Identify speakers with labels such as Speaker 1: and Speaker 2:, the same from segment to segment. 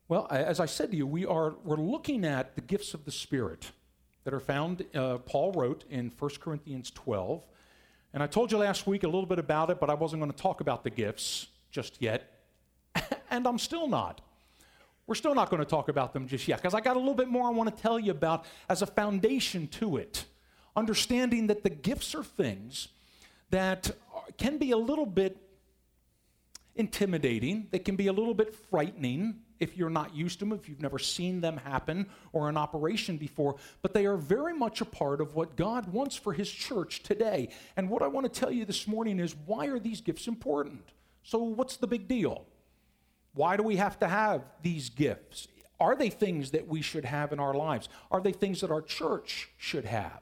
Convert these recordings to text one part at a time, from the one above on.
Speaker 1: Well, as I said to you, we're looking at the gifts of the Spirit that are found, Paul wrote in 1 Corinthians 12. And I told you last week a little bit about it, but I wasn't going to talk about the gifts just yet. And I'm still not. We're still not going to talk about them just yet, because I got a little bit more I want to tell you about as a foundation to it. Understanding that the gifts are things that can be a little bit intimidating. They can be a little bit frightening if you're not used to them, if you've never seen them happen or in operation before. But they are very much a part of what God wants for his church today. And what I want to tell you this morning is, why are these gifts important? So what's the big deal? Why do we have to have these gifts? Are they things that we should have in our lives? Are they things that our church should have?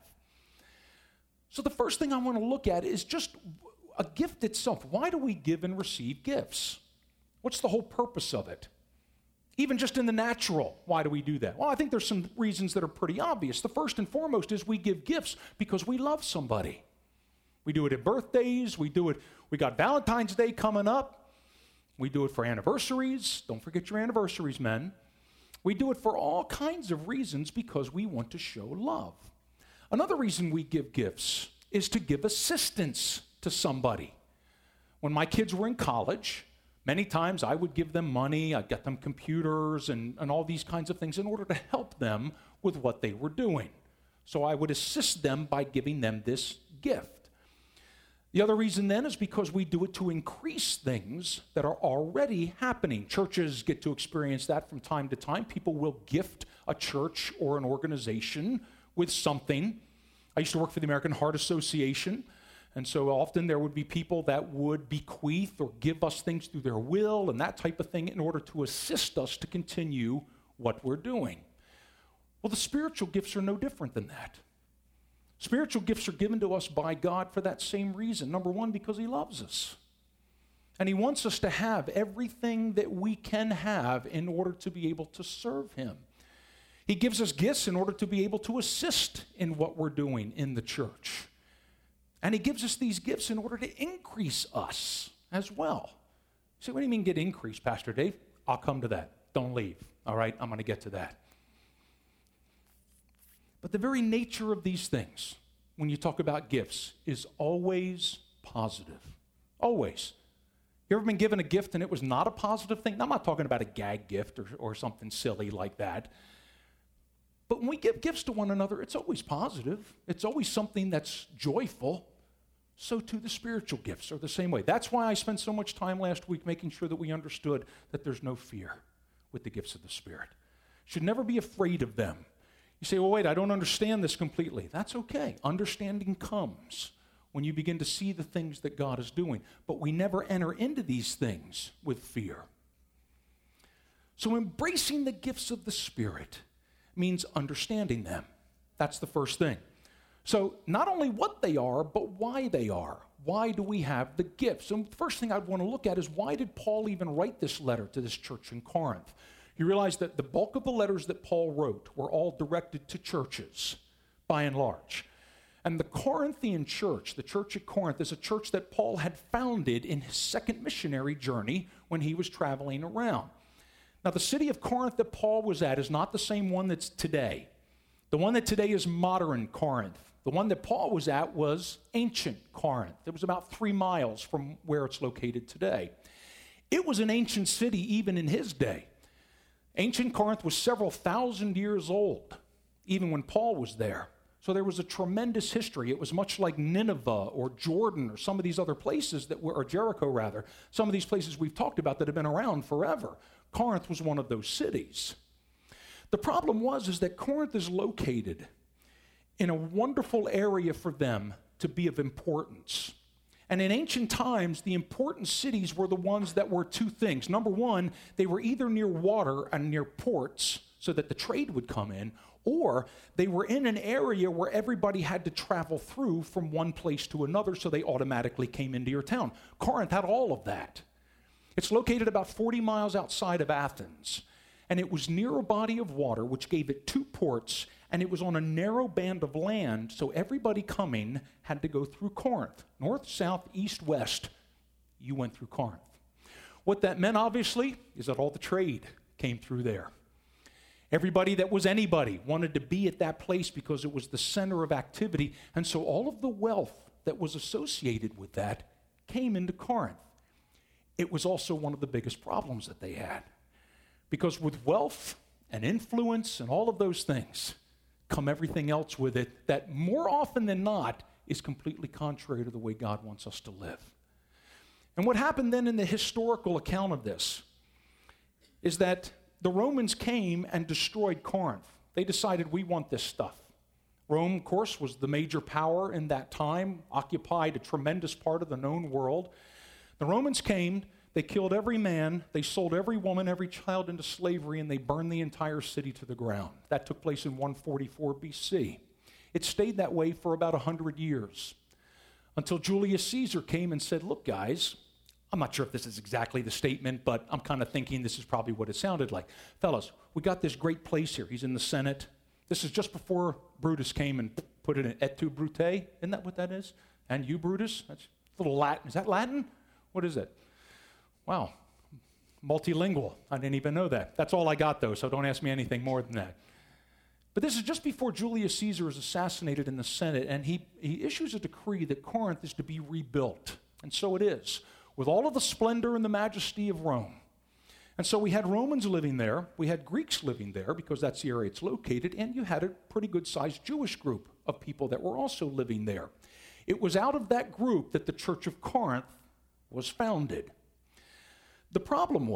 Speaker 1: So the first thing I want to look at is just a gift itself. Why do we give and receive gifts? What's the whole purpose of it? Even just in the natural, why do we do that? Well, I think there's some reasons that are pretty obvious. The first and foremost is we give gifts because we love somebody. We do it at birthdays. We got Valentine's Day coming up. We do it for anniversaries. Don't forget your anniversaries, men. We do it for all kinds of reasons because we want to show love. Another reason we give gifts is to give assistance to somebody. When my kids were in college, many times I would give them money, I'd get them computers and all these kinds of things in order to help them with what they were doing. So I would assist them by giving them this gift. The other reason then is because we do it to increase things that are already happening. Churches get to experience that from time to time. People will gift a church or an organization with something. I used to work for the American Heart Association, and so often there would be people that would bequeath or give us things through their will and that type of thing in order to assist us to continue what we're doing. Well, the spiritual gifts are no different than that. Spiritual gifts are given to us by God for that same reason. Number one, because he loves us. And he wants us to have everything that we can have in order to be able to serve him. He gives us gifts in order to be able to assist in what we're doing in the church. And he gives us these gifts in order to increase us as well. So what do you mean get increased, Pastor Dave? I'll come to that. Don't leave. All right, I'm going to get to that. But the very nature of these things, when you talk about gifts, is always positive. Always. You ever been given a gift and it was not a positive thing? Now, I'm not talking about a gag gift or something silly like that. But when we give gifts to one another, it's always positive. It's always something that's joyful. So too the spiritual gifts are the same way. That's why I spent so much time last week making sure that we understood that there's no fear with the gifts of the Spirit. Should never be afraid of them. You say, well, wait, I don't understand this completely. That's okay. Understanding comes when you begin to see the things that God is doing. But we never enter into these things with fear. So embracing the gifts of the Spirit means understanding them. That's the first thing. So not only what they are, but why they are. Why do we have the gifts? So the first thing I'd want to look at is, why did Paul even write this letter to this church in Corinth? You realize that the bulk of the letters that Paul wrote were all directed to churches, by and large. And the Corinthian church, the church at Corinth, is a church that Paul had founded in his second missionary journey when he was traveling around. Now, the city of Corinth that Paul was at is not the same one that's today. The one that today is modern Corinth. The one that Paul was at was ancient Corinth. It was about 3 miles from where it's located today. It was an ancient city even in his day. Ancient Corinth was several thousand years old, even when Paul was there. So there was a tremendous history. It was much like Nineveh or Jordan or some of these other places or Jericho rather, some of these places we've talked about that have been around forever. Corinth was one of those cities. The problem is that Corinth is located in a wonderful area for them to be of importance. And in ancient times, the important cities were the ones that were two things. Number one, they were either near water and near ports so that the trade would come in, or they were in an area where everybody had to travel through from one place to another, so they automatically came into your town. Corinth had all of that. It's located about 40 miles outside of Athens, and it was near a body of water, which gave it 2 ports, and it was on a narrow band of land, so everybody coming had to go through Corinth. North, south, east, west, you went through Corinth. What that meant, obviously, is that all the trade came through there. Everybody that was anybody wanted to be at that place because it was the center of activity. And so all of the wealth that was associated with that came into Corinth. It was also one of the biggest problems that they had. Because with wealth and influence and all of those things come everything else with it that more often than not is completely contrary to the way God wants us to live. And what happened then in the historical account of this is that the Romans came and destroyed Corinth. They decided, we want this stuff. Rome, of course, was the major power in that time, occupied a tremendous part of the known world. The Romans came, they killed every man, they sold every woman, every child into slavery, and they burned the entire city to the ground. That took place in 144 BC. It stayed that way for about 100 years until Julius Caesar came and said, look, guys, I'm not sure if this is exactly the statement, but I'm kind of thinking this is probably what it sounded like. Fellas, we got this great place here. He's in the Senate. This is just before Brutus came and put it in et tu, Brute. Isn't that what that is? And you, Brutus? That's a little Latin. Is that Latin? What is it? Wow. Multilingual. I didn't even know that. That's all I got, though, so don't ask me anything more than that. But this is just before Julius Caesar is assassinated in the Senate, and he issues a decree that Corinth is to be rebuilt. And so it is, with all of the splendor and the majesty of Rome. And so we had Romans living there, we had Greeks living there, because that's the area it's located, and you had a pretty good-sized Jewish group of people that were also living there. It was out of that group that the Church of Corinth was founded. The problem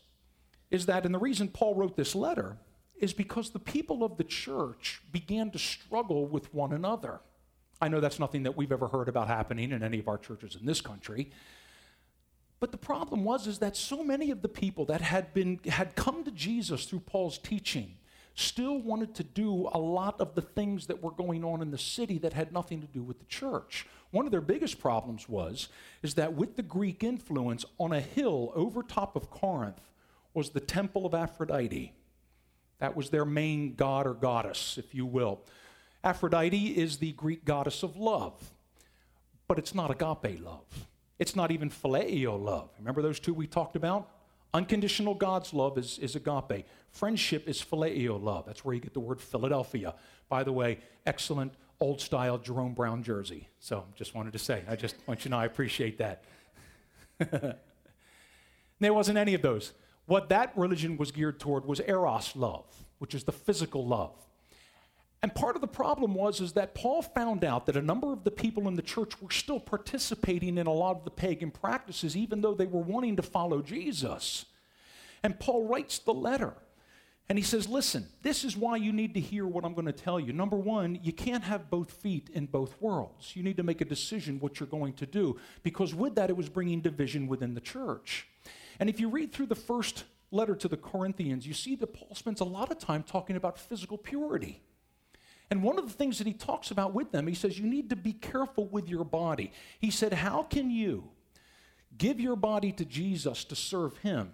Speaker 1: is that, and the reason Paul wrote this letter, is because the people of the church began to struggle with one another. I know that's nothing that we've ever heard about happening in any of our churches in this country. But the problem is that so many of the people that had come to Jesus through Paul's teaching still wanted to do a lot of the things that were going on in the city that had nothing to do with the church. One of their biggest problems is that with the Greek influence, on a hill over top of Corinth was the temple of Aphrodite. That was their main god or goddess, if you will. Aphrodite is the Greek goddess of love, but it's not agape love. It's not even phileo love. Remember those two we talked about? Unconditional God's love is agape. Friendship is phileo love. That's where you get the word Philadelphia. By the way, excellent old-style Jerome Brown jersey. So just wanted to say, I just want you to know I appreciate that. There wasn't any of those. What that religion was geared toward was eros love, which is the physical love. And part of the problem is that Paul found out that a number of the people in the church were still participating in a lot of the pagan practices, even though they were wanting to follow Jesus. And Paul writes the letter, and he says, listen, this is why you need to hear what I'm going to tell you. Number one, you can't have both feet in both worlds. You need to make a decision what you're going to do, because with that, it was bringing division within the church. And if you read through the first letter to the Corinthians, you see that Paul spends a lot of time talking about physical purity. And one of the things that he talks about with them, he says, you need to be careful with your body. He said, how can you give your body to Jesus to serve him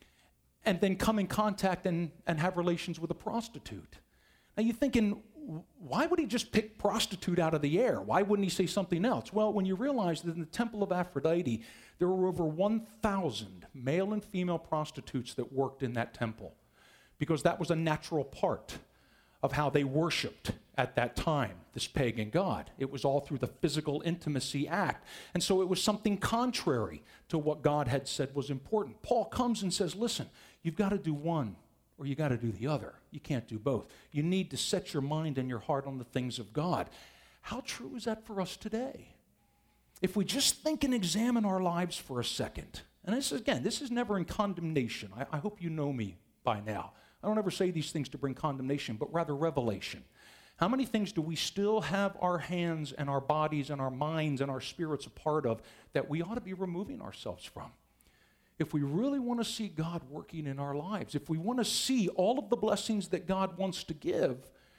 Speaker 1: and then come in contact and have relations with a prostitute? Now you're thinking, why would he just pick prostitute out of the air? Why wouldn't he say something else? Well, when you realize that in the temple of Aphrodite, there were over 1,000 male and female prostitutes that worked in that temple, because that was a natural part of how they worshiped at that time, this pagan god. It was all through the physical intimacy act. And so it was something contrary to what God had said was important. Paul comes and says, listen, you've got to do one or you got to do the other. You can't do both. You need to set your mind and your heart on the things of God. How true is that for us today? If we just think and examine our lives for a second, and this is never in condemnation. I hope you know me by now. I don't ever say these things to bring condemnation, but rather revelation. How many things do we still have our hands and our bodies and our minds and our spirits a part of that we ought to be removing ourselves from? If we really want to see God working in our lives, if we want to see all of the blessings that God wants to give,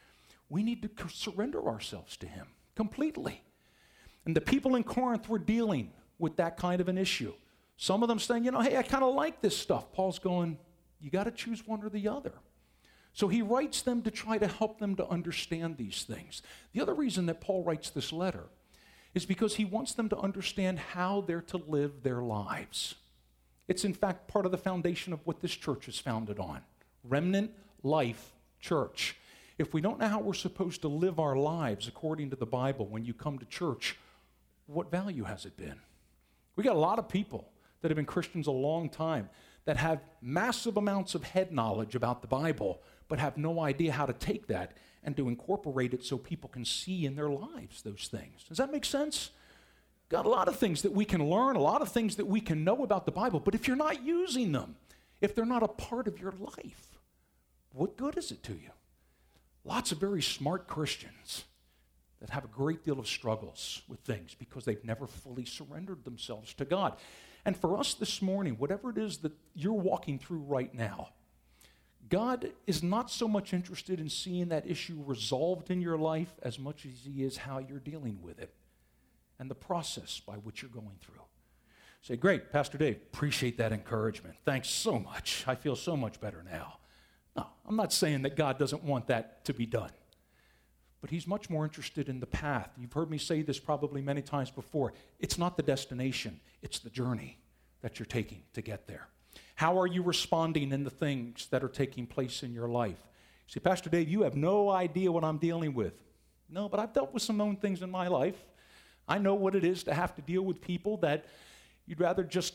Speaker 1: we need to surrender ourselves to him completely. And the people in Corinth were dealing with that kind of an issue. Some of them saying, hey, I kind of like this stuff. Paul's going, you got to choose one or the other. So he writes them to try to help them to understand these things. The other reason that Paul writes this letter is because he wants them to understand how they're to live their lives. It's in fact part of the foundation of what this church is founded on. Remnant Life Church. If we don't know how we're supposed to live our lives according to the Bible when you come to church, what value has it been? We got a lot of people that have been Christians a long time that have massive amounts of head knowledge about the Bible, but have no idea how to take that and to incorporate it so people can see in their lives those things. Does that make sense? Got a lot of things that we can learn, a lot of things that we can know about the Bible, but if you're not using them, if they're not a part of your life, what good is it to you? Lots of very smart Christians that have a great deal of struggles with things because they've never fully surrendered themselves to God. And for us this morning, whatever it is that you're walking through right now, God is not so much interested in seeing that issue resolved in your life as much as he is how you're dealing with it and the process by which you're going through. Say, great, Pastor Dave, appreciate that encouragement. Thanks so much. I feel so much better now. No, I'm not saying that God doesn't want that to be done. But he's much more interested in the path. You've heard me say this probably many times before. It's not the destination, it's the journey that you're taking to get there. How are you responding in the things that are taking place in your life? You say, Pastor Dave, you have no idea what I'm dealing with. No, but I've dealt with some known things in my life. I know what it is to have to deal with people that you'd rather just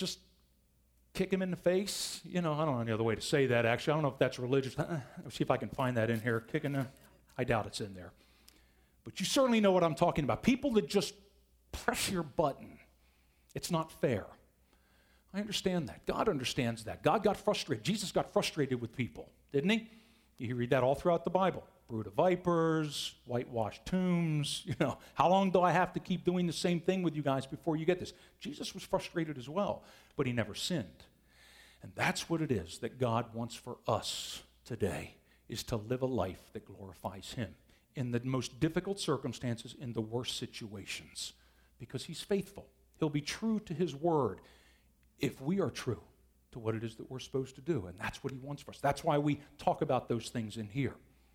Speaker 1: kick them in the face. You know, I don't know any other way to say that, actually. I don't know if that's religious. Let's see if I can find that in here. Kicking them. I doubt it's in there. But you certainly know what I'm talking about. People that just press your button. It's not fair. I understand that. God understands that. God got frustrated. Jesus got frustrated with people, didn't he? You read that all throughout the Bible. Brood of vipers, whitewashed tombs. You know, how long do I have to keep doing the same thing with you guys before you get this? Jesus was frustrated as well, but he never sinned. And that's what it is that God wants for us today, is to live a life that glorifies him in the most difficult circumstances, in the worst situations, because he's faithful. He'll be true to his word if we are true to what it is that we're supposed to do, and that's what he wants for us. That's why we talk about those things in here.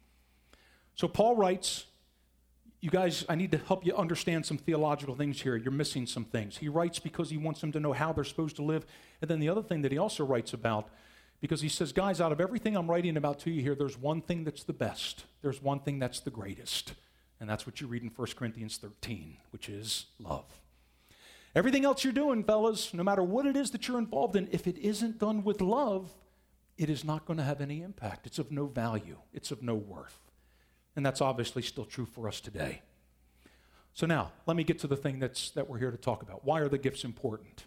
Speaker 1: So Paul writes, you guys, I need to help you understand some theological things here. You're missing some things. He writes because he wants them to know how they're supposed to live, and then the other thing that he also writes about, because he says, guys, out of everything I'm writing about to you here, there's one thing that's the best. There's one thing that's the greatest. And that's what you read in 1 Corinthians 13, which is love. Everything else you're doing, fellas, no matter what it is that you're involved in, if it isn't done with love, it is not going to have any impact. It's of no value. It's of no worth. And that's obviously still true for us today. So now, let me get to the thing that we're here to talk about. Why are the gifts important?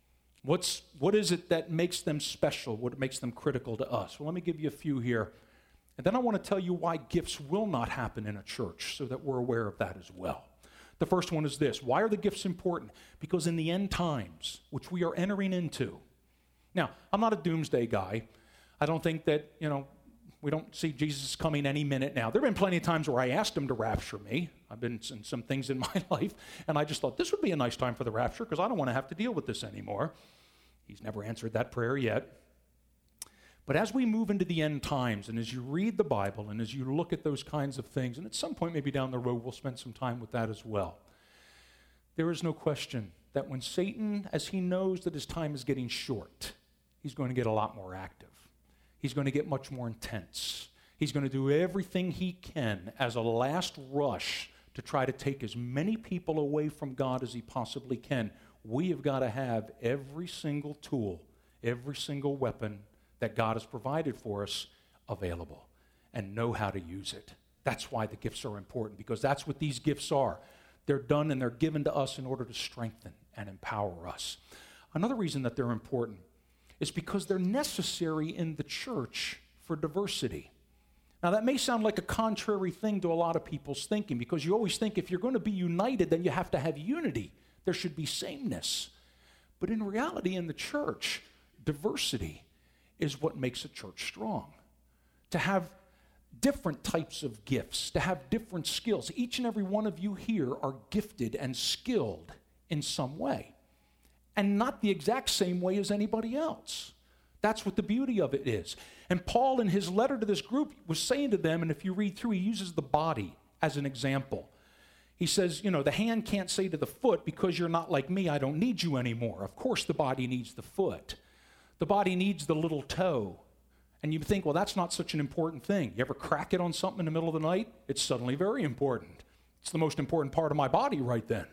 Speaker 1: What is it that makes them special? What makes them critical to us? Well, let me give you a few here. And then I want to tell you why gifts will not happen in a church so that we're aware of that as well. The first one is this. Why are the gifts important? Because in the end times, which we are entering into. Now, I'm not a doomsday guy. I don't think that, we don't see Jesus coming any minute now. There have been plenty of times where I asked him to rapture me. I've been in some things in my life, and I just thought this would be a nice time for the rapture because I don't want to have to deal with this anymore. He's never answered that prayer yet. But as we move into the end times, and as you read the Bible, and as you look at those kinds of things, and at some point maybe down the road we'll spend some time with that as well, there is no question that when Satan, as he knows that his time is getting short, he's going to get a lot more active. He's going to get much more intense. He's going to do everything he can as a last rush to try to take as many people away from God as he possibly can. We have got to have every single tool, every single weapon that God has provided for us available and know how to use it. That's why the gifts are important, because that's what these gifts are. They're done and they're given to us in order to strengthen and empower us. Another reason that they're important is because they're necessary in the church for diversity. Now, that may sound like a contrary thing to a lot of people's thinking, because you always think if you're going to be united, then you have to have unity. There should be sameness. But in reality, in the church, diversity is what makes a church strong. To have different types of gifts, to have different skills. Each and every one of you here are gifted and skilled in some way, and not the exact same way as anybody else. That's what the beauty of it is. And Paul, in his letter to this group, was saying to them, and if you read through, he uses the body as an example. He says, the hand can't say to the foot, because you're not like me, I don't need you anymore. Of course the body needs the foot. The body needs the little toe And you think, well, that's not such an important thing. You ever crack it on something in the middle of the night? It's suddenly very important. It's the most important part of my body right then.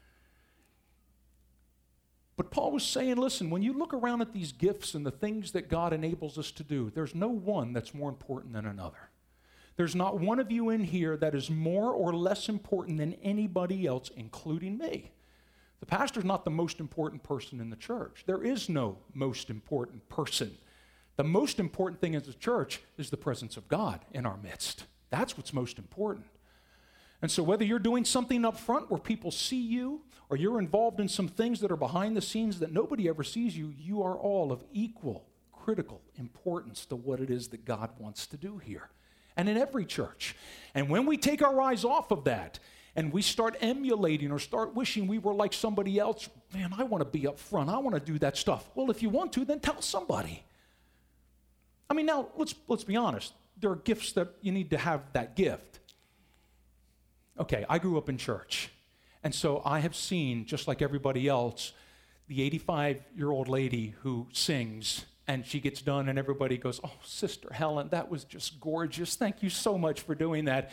Speaker 1: But Paul was saying, listen, when you look around at these gifts and the things that God enables us to do, there's no one that's more important than another. There's not one of you in here that is more or less important than anybody else, including me. The pastor's not the most important person in the church. There is no most important person. The most important thing as a church is the presence of God in our midst. That's what's most important. And so whether you're doing something up front where people see you, or you're involved in some things that are behind the scenes that nobody ever sees you, you are all of equal, critical importance to what it is that God wants to do here. And in every church. And when we take our eyes off of that, and we start emulating or start wishing we were like somebody else, man, I want to be up front. I want to do that stuff. Well, if you want to, then tell somebody. I mean, now, let's be honest. There are gifts that you need to have that gift. Okay, I grew up in church. And so I have seen, just like everybody else, the 85-year-old lady who sings, and she gets done, and everybody goes, oh, Sister Helen, that was just gorgeous. Thank you so much for doing that.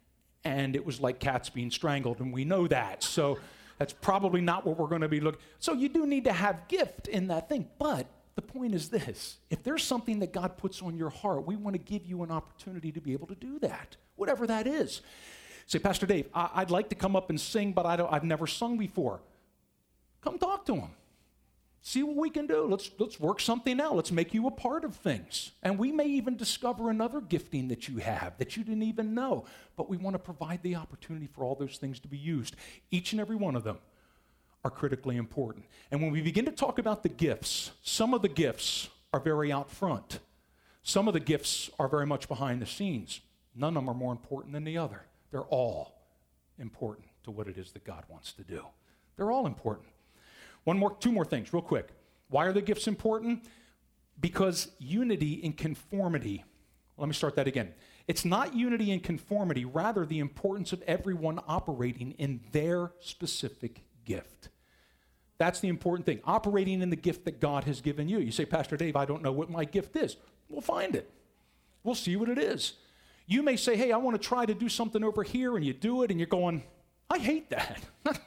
Speaker 1: And it was like cats being strangled, and we know that. So that's probably not what we're going to be looking. So you do need to have gift in that thing. But the point is this. If there's something that God puts on your heart, we want to give you an opportunity to be able to do that, whatever that is. Say, Pastor Dave, I'd like to come up and sing, but I've never sung before. Come talk to him. See what we can do. Let's work something out. Let's make you a part of things. And we may even discover another gifting that you have that you didn't even know. But we want to provide the opportunity for all those things to be used. Each and every one of them are critically important. And when we begin to talk about the gifts, some of the gifts are very out front. Some of the gifts are very much behind the scenes. None of them are more important than the other. They're all important to what it is that God wants to do. They're all important. Two more things, real quick. Why are the gifts important? Because unity and conformity. Let me start that again. It's not unity and conformity, rather the importance of everyone operating in their specific gift. That's the important thing. Operating in the gift that God has given you. You say, Pastor Dave, I don't know what my gift is. We'll find it. We'll see what it is. You may say, hey, I want to try to do something over here, and you do it, and you're going, I hate that.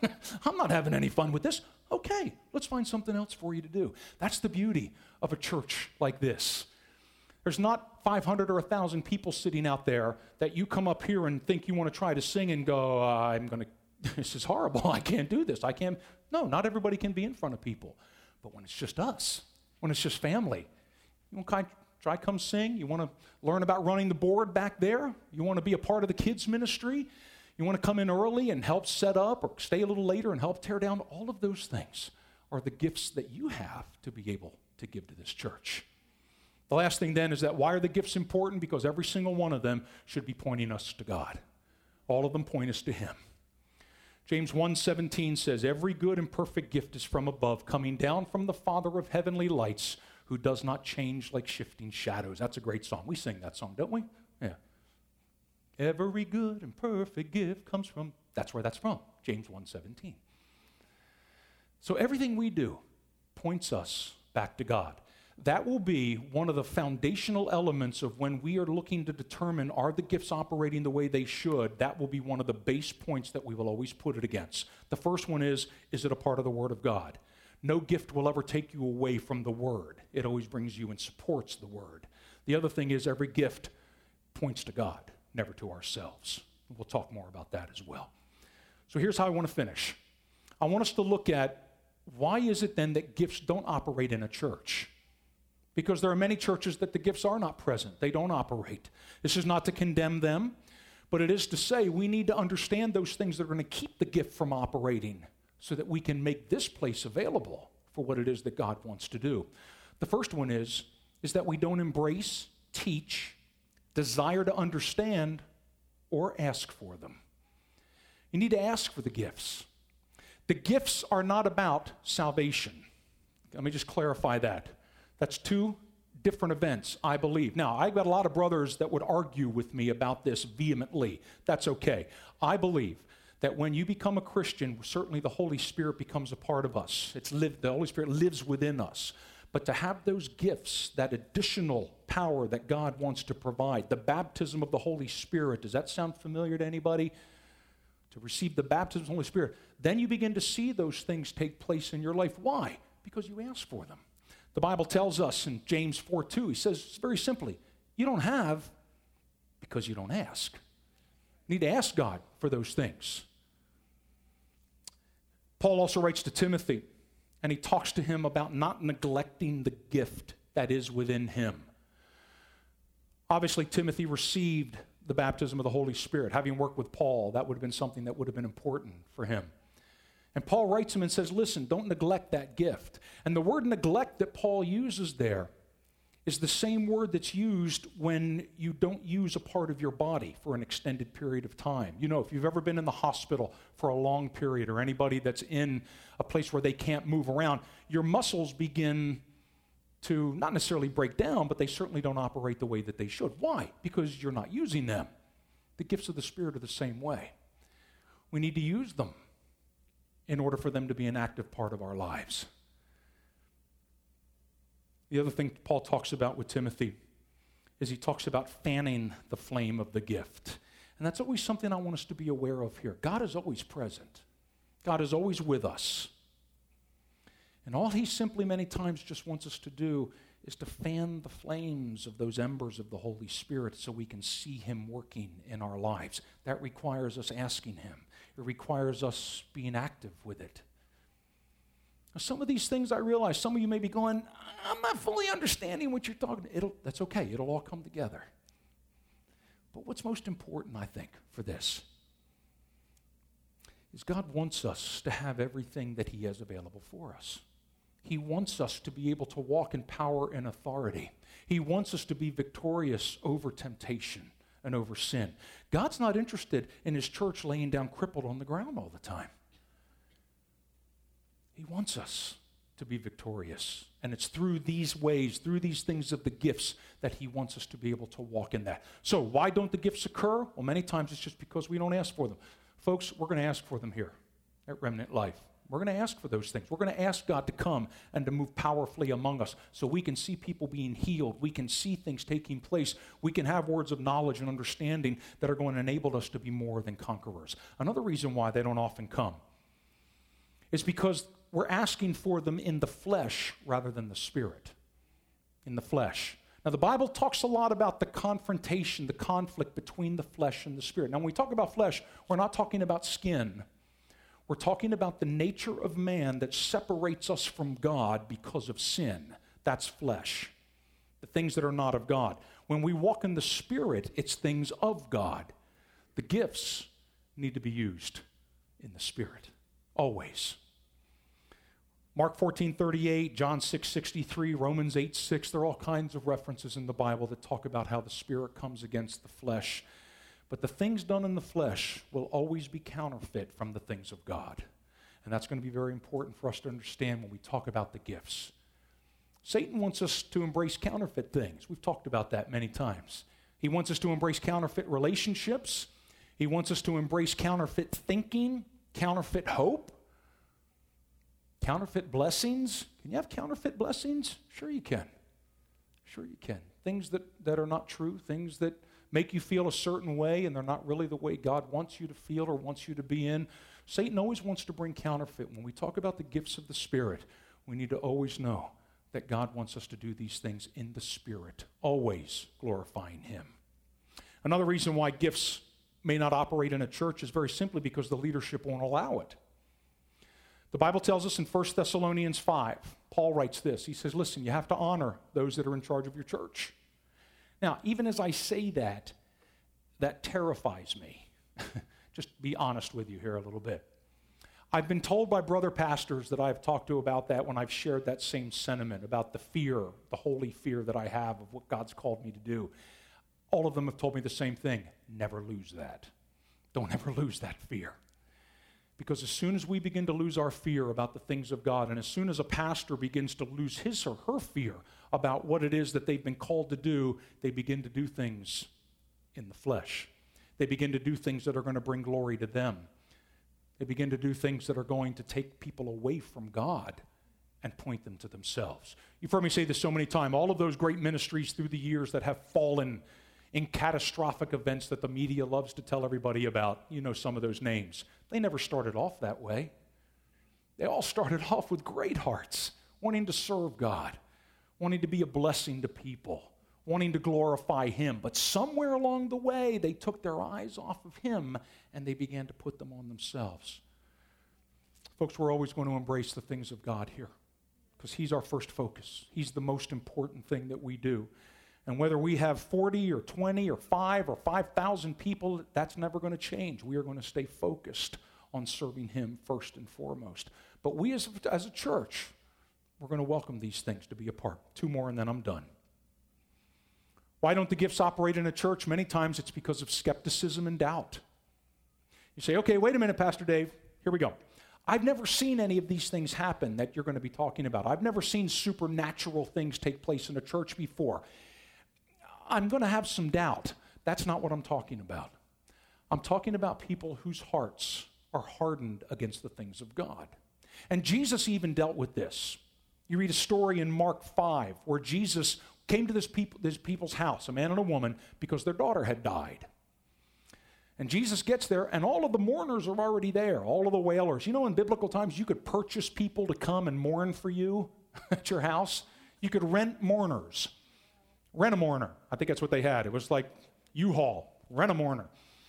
Speaker 1: I'm not having any fun with this. Okay, let's find something else for you to do. That's the beauty of a church like this. There's not 500 or 1,000 people sitting out there that you come up here and think you want to try to sing and go, this is horrible. I can't do this. I can't. No, not everybody can be in front of people. But when it's just us, when it's just family, you want to try come sing? You want to learn about running the board back there? You want to be a part of the kids' ministry? You want to come in early and help set up or stay a little later and help tear down? All of those things are the gifts that you have to be able to give to this church. The last thing then is that why are the gifts important? Because every single one of them should be pointing us to God. All of them point us to Him. James 1:17 says, every good and perfect gift is from above, coming down from the Father of heavenly lights, who does not change like shifting shadows. That's a great song. We sing that song, don't we? Yeah. Every good and perfect gift comes from, that's where that's from, James 1:17. So everything we do points us back to God. That will be one of the foundational elements of when we are looking to determine are the gifts operating the way they should. That will be one of the base points that we will always put it against. The first one is it a part of the Word of God? No gift will ever take you away from the Word. It always brings you and supports the Word. The other thing is every gift points to God, never to ourselves. We'll talk more about that as well. So here's how I want to finish. I want us to look at why is it then that gifts don't operate in a church? Because there are many churches that the gifts are not present. They don't operate. This is not to condemn them, but it is to say we need to understand those things that are going to keep the gift from operating so that we can make this place available for what it is that God wants to do. The first one is that we don't embrace, teach, desire to understand, or ask for them. You need to ask for the gifts. The gifts are not about salvation. Let me just clarify that. That's two different events, I believe. Now, I've got a lot of brothers that would argue with me about this vehemently. That's okay. I believe that when you become a Christian, certainly the Holy Spirit becomes a part of us. The Holy Spirit lives within us. But to have those gifts, that additional power that God wants to provide, the baptism of the Holy Spirit, does that sound familiar to anybody? To receive the baptism of the Holy Spirit, then you begin to see those things take place in your life. Why? Because you ask for them. The Bible tells us in James 4:2, he says very simply, you don't have because you don't ask. You need to ask God for those things. Paul also writes to Timothy, and he talks to him about not neglecting the gift that is within him. Obviously, Timothy received the baptism of the Holy Spirit. Having worked with Paul, that would have been something that would have been important for him. And Paul writes him and says, listen, don't neglect that gift. And the word neglect that Paul uses there is the same word that's used when you don't use a part of your body for an extended period of time. You know, if you've ever been in the hospital for a long period, or anybody that's in a place where they can't move around, your muscles begin to not necessarily break down, but they certainly don't operate the way that they should. Why? Because you're not using them. The gifts of the Spirit are the same way. We need to use them in order for them to be an active part of our lives. The other thing Paul talks about with Timothy is he talks about fanning the flame of the gift. And that's always something I want us to be aware of here. God is always present. God is always with us. And all he simply many times just wants us to do is to fan the flames of those embers of the Holy Spirit so we can see him working in our lives. That requires us asking him. It requires us being active with it. Now, some of these things I realize, some of you may be going, I'm not fully understanding what you're talking about. That's okay. It'll all come together. But what's most important, I think, for this is God wants us to have everything that he has available for us. He wants us to be able to walk in power and authority. He wants us to be victorious over temptation and over sin. God's not interested in his church laying down crippled on the ground all the time. He wants us to be victorious. And it's through these ways, through these things of the gifts, that he wants us to be able to walk in that. So why don't the gifts occur? Well, many times it's just because we don't ask for them. Folks, we're going to ask for them here at Remnant Life. We're going to ask for those things. We're going to ask God to come and to move powerfully among us so we can see people being healed. We can see things taking place. We can have words of knowledge and understanding that are going to enable us to be more than conquerors. Another reason why they don't often come is because we're asking for them in the flesh rather than the Spirit. In the flesh. Now, the Bible talks a lot about the confrontation, the conflict between the flesh and the Spirit. Now, when we talk about flesh, we're not talking about skin. We're talking about the nature of man that separates us from God because of sin. That's flesh. The things that are not of God. When we walk in the Spirit, it's things of God. The gifts need to be used in the Spirit. Always. Mark 14:38, John 6:63, Romans 8:6, there are all kinds of references in the Bible that talk about how the Spirit comes against the flesh. But the things done in the flesh will always be counterfeit from the things of God. And that's going to be very important for us to understand when we talk about the gifts. Satan wants us to embrace counterfeit things. We've talked about that many times. He wants us to embrace counterfeit relationships. He wants us to embrace counterfeit thinking, counterfeit hope, counterfeit blessings. Can you have counterfeit blessings? Sure you can. Sure you can. Things that are not true, things that make you feel a certain way and they're not really the way God wants you to feel or wants you to be in. Satan always wants to bring counterfeit. When we talk about the gifts of the Spirit, we need to always know that God wants us to do these things in the Spirit, always glorifying him. Another reason why gifts may not operate in a church is very simply because the leadership won't allow it. The Bible tells us in 1 Thessalonians 5, Paul writes this. He says, listen, you have to honor those that are in charge of your church. Now, even as I say that, that terrifies me. Just be honest with you here a little bit. I've been told by brother pastors that I've talked to about that when I've shared that same sentiment about the fear, the holy fear that I have of what God's called me to do. All of them have told me the same thing. Never lose that. Don't ever lose that fear. Because as soon as we begin to lose our fear about the things of God, and as soon as a pastor begins to lose his or her fear about what it is that they've been called to do, they begin to do things in the flesh. They begin to do things that are going to bring glory to them. They begin to do things that are going to take people away from God and point them to themselves. You've heard me say this so many times. All of those great ministries through the years that have fallen in catastrophic events that the media loves to tell everybody about, you know some of those names. They never started off that way. They all started off with great hearts, wanting to serve God, wanting to be a blessing to people, wanting to glorify Him. But somewhere along the way, they took their eyes off of Him and they began to put them on themselves. Folks, we're always going to embrace the things of God here because He's our first focus. He's the most important thing that we do. And whether we have 40 or 20 or 5 or 5,000 people, that's never going to change. We are going to stay focused on serving Him first and foremost. But we as a church, we're going to welcome these things to be a part. 2 more and then I'm done. Why don't the gifts operate in a church? Many times it's because of skepticism and doubt. You say, okay, wait a minute, Pastor Dave. Here we go. I've never seen any of these things happen that you're going to be talking about. I've never seen supernatural things take place in a church before. I'm going to have some doubt. That's not what I'm talking about. I'm talking about people whose hearts are hardened against the things of God. And Jesus even dealt with this. You read a story in Mark 5 where Jesus came to this people's house, a man and a woman, because their daughter had died. And Jesus gets there, and all of the mourners are already there, all of the wailers. You know, in biblical times, you could purchase people to come and mourn for you at your house. You could rent mourners. Rent a mourner. I think that's what they had. It was like U-Haul, rent a mourner.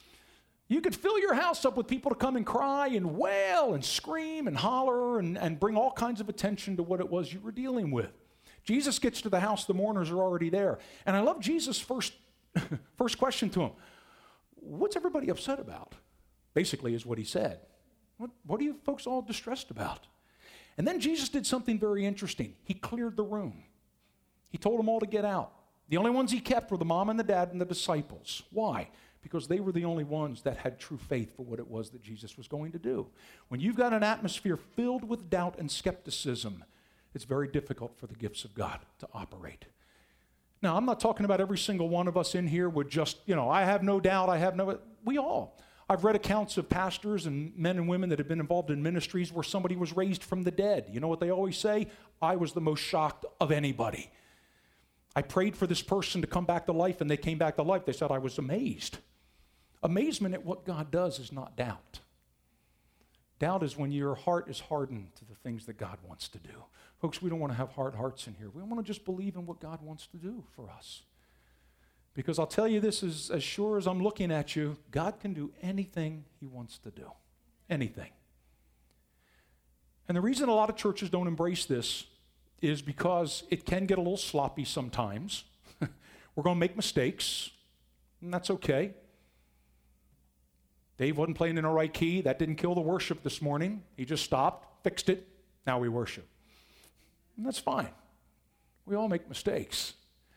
Speaker 1: You could fill your house up with people to come and cry and wail and scream and holler and bring all kinds of attention to what it was you were dealing with. Jesus gets to the house, the mourners are already there. And I love Jesus' first question to him. What's everybody upset about? Basically is what he said. What are you folks all distressed about? And then Jesus did something very interesting. He cleared the room. He told them all to get out. The only ones he kept were the mom and the dad and the disciples. Why? Because they were the only ones that had true faith for what it was that Jesus was going to do. When you've got an atmosphere filled with doubt and skepticism, it's very difficult for the gifts of God to operate. Now, I'm not talking about every single one of us in here would just, I have no doubt, we all. I've read accounts of pastors and men and women that have been involved in ministries where somebody was raised from the dead. You know what they always say? I was the most shocked of anybody. I prayed for this person to come back to life, and they came back to life. They said, I was amazed. Amazement at what God does is not doubt. Doubt is when your heart is hardened to the things that God wants to do. Folks, we don't want to have hard hearts in here. We want to just believe in what God wants to do for us. Because I'll tell you this as sure as I'm looking at you, God can do anything He wants to do. Anything. And the reason a lot of churches don't embrace this is because it can get a little sloppy sometimes. We're going to make mistakes, and that's okay. Dave wasn't playing in the right key. That didn't kill the worship this morning. He just stopped, fixed it. Now we worship. And that's fine. We all make mistakes.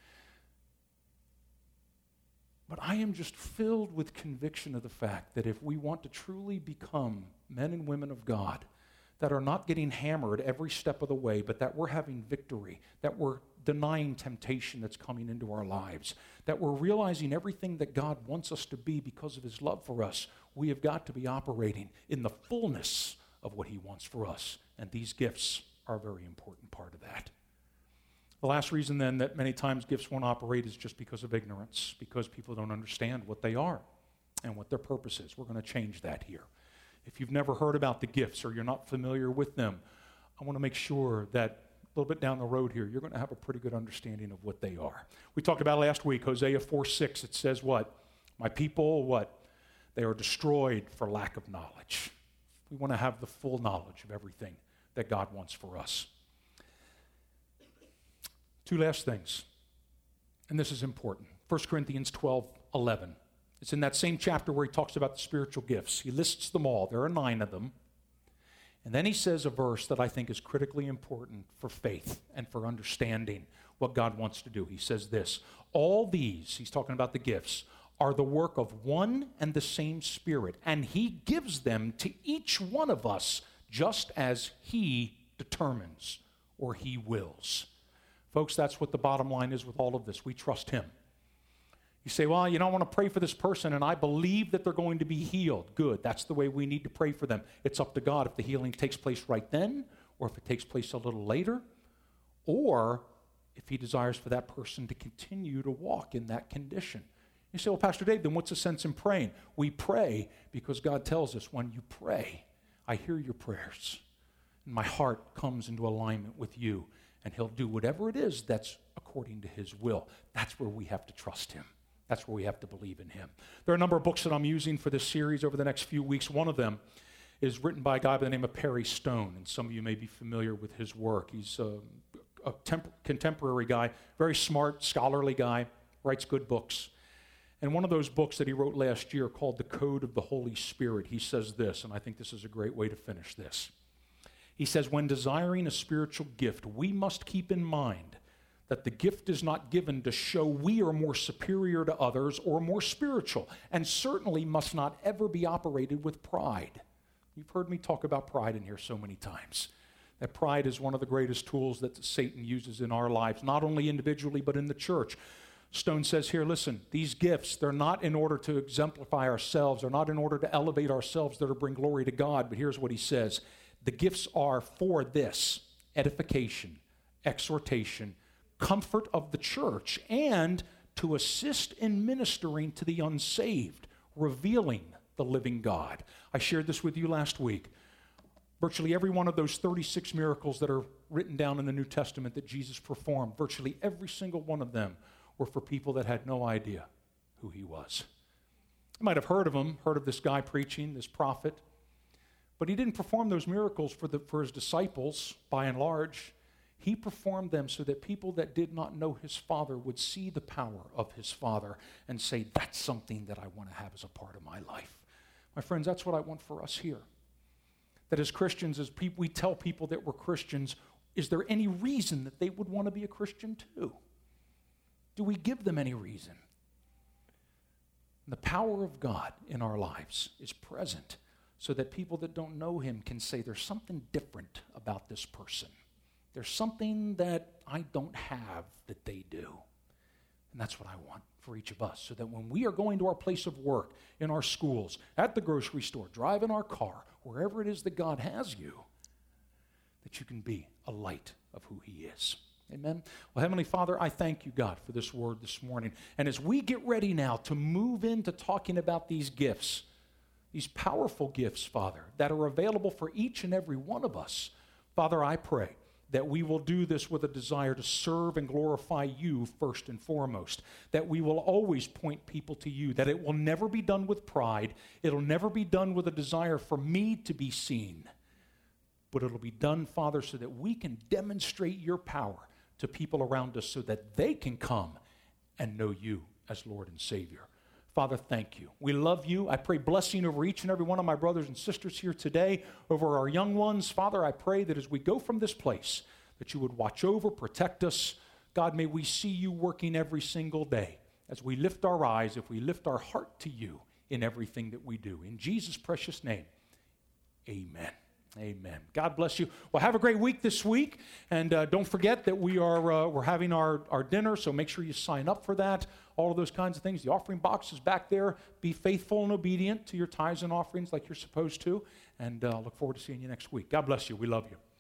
Speaker 1: But I am just filled with conviction of the fact that if we want to truly become men and women of God that are not getting hammered every step of the way, but that we're having victory, that we're denying temptation that's coming into our lives, that we're realizing everything that God wants us to be because of His love for us, we have got to be operating in the fullness of what He wants for us. And these gifts are a very important part of that. The last reason then that many times gifts won't operate is just because of ignorance, because people don't understand what they are and what their purpose is. We're going to change that here. If you've never heard about the gifts or you're not familiar with them, I want to make sure that a little bit down the road here, you're going to have a pretty good understanding of what they are. We talked about last week, Hosea 4:6, it says what? My people, what? They are destroyed for lack of knowledge. We want to have the full knowledge of everything that God wants for us. 2 last things, and this is important. 1 Corinthians 12:11. It's in that same chapter where he talks about the spiritual gifts. He lists them all. There are 9 of them. And then he says a verse that I think is critically important for faith and for understanding what God wants to do. He says this, all these, he's talking about the gifts, are the work of one and the same Spirit, and He gives them to each one of us just as He determines or He wills. Folks, that's what the bottom line is with all of this. We trust Him. You say, well, I want to pray for this person, and I believe that they're going to be healed. Good. That's the way we need to pray for them. It's up to God if the healing takes place right then or if it takes place a little later, or if he desires for that person to continue to walk in that condition. You say, well, Pastor Dave, then what's the sense in praying? We pray because God tells us when you pray, I hear your prayers. And my heart comes into alignment with you, and he'll do whatever it is that's according to his will. That's where we have to trust him. That's where we have to believe in him. There are a number of books that I'm using for this series over the next few weeks. One of them is written by a guy by the name of Perry Stone, and some of you may be familiar with his work. He's a contemporary guy, very smart, scholarly guy, writes good books. And one of those books that he wrote last year called The Code of the Holy Spirit, he says this, and I think this is a great way to finish this. He says, when desiring a spiritual gift, we must keep in mind that the gift is not given to show we are more superior to others or more spiritual, and certainly must not ever be operated with pride. You've heard me talk about pride in here so many times. That pride is one of the greatest tools that Satan uses in our lives, not only individually, but in the church. Stone says here, listen, these gifts, they're not in order to exemplify ourselves. They're not in order to elevate ourselves, they're to bring glory to God. But here's what he says. The gifts are for this: edification, exhortation, comfort of the church, and to assist in ministering to the unsaved, revealing the living God. I shared this with you last week. Virtually every one of those 36 miracles that are written down in the New Testament that Jesus performed, virtually every single one of them were for people that had no idea who he was. You might have heard of him, heard of this guy preaching, this prophet, but he didn't perform those miracles for his disciples, by and large. He performed them so that people that did not know his Father would see the power of his Father and say, that's something that I want to have as a part of my life. My friends, that's what I want for us here. That as Christians, we tell people that we're Christians, is there any reason that they would want to be a Christian too? Do we give them any reason? And the power of God in our lives is present so that people that don't know him can say there's something different about this person. There's something that I don't have that they do. And that's what I want for each of us, so that when we are going to our place of work, in our schools, at the grocery store, driving our car, wherever it is that God has you, that you can be a light of who he is. Amen? Well, Heavenly Father, I thank you, God, for this word this morning. And as we get ready now to move into talking about these gifts, these powerful gifts, Father, that are available for each and every one of us, Father, I pray that we will do this with a desire to serve and glorify you first and foremost, that we will always point people to you, that it will never be done with pride, it'll never be done with a desire for me to be seen, but it'll be done, Father, so that we can demonstrate your power to people around us so that they can come and know you as Lord and Savior. Father, thank you. We love you. I pray blessing over each and every one of my brothers and sisters here today, over our young ones. Father, I pray that as we go from this place, that you would watch over, protect us. God, may we see you working every single day as we lift our eyes, if we lift our heart to you in everything that we do. In Jesus' precious name, amen. Amen. God bless you. Well, have a great week this week, and don't forget that we're having our dinner, so make sure you sign up for that. All of those kinds of things. The offering box is back there. Be faithful and obedient to your tithes and offerings like you're supposed to, and look forward to seeing you next week. God bless you. We love you.